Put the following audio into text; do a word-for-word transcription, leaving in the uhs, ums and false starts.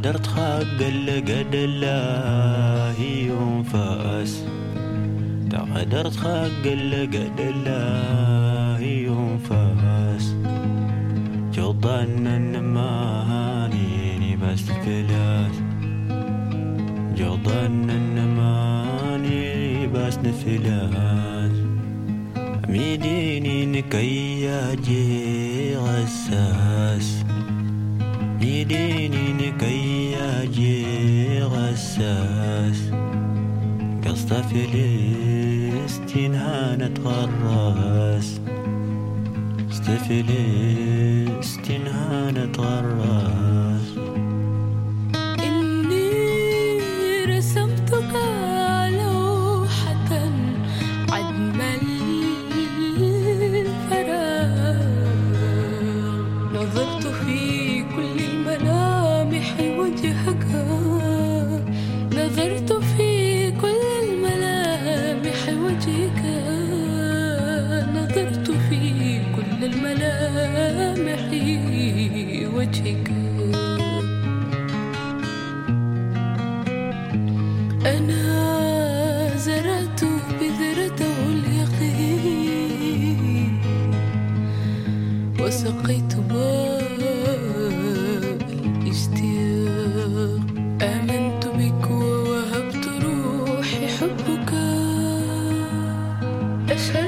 تقدرت خاق لقد الله ينفاس تقدرت خاق لقد الله ينفاس جضن النماني بس فلاس جضن النماني بس نفلاس ميديني نكياجي غساس ميديني نكياجي غساس قصد فلسطين هانت غراس قصد فلسطين هانت غراس إني رسمتك لوحة عدم نظرت في كل الملامح وجهك نظرت في كل الملامح وجهك نظرت في كل الملامح وجهك أنا زرعت بذرته اليقين وسقيت ماء الاشتياق آمنت بك ووهبت روحي حبك أشهد